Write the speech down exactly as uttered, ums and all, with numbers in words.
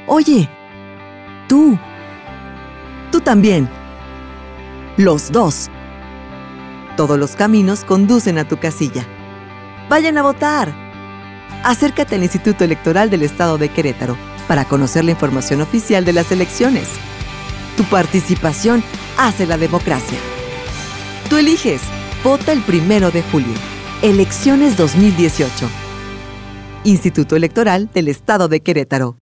Oye, tú. Tú también. Los dos. Todos los caminos conducen a tu casilla. ¡Vayan a votar! Acércate al Instituto Electoral del Estado de Querétaro para conocer la información oficial de las elecciones. Tu participación hace la democracia. Tú eliges. Vota el primero de julio. Elecciones dos mil dieciocho. Instituto Electoral del Estado de Querétaro.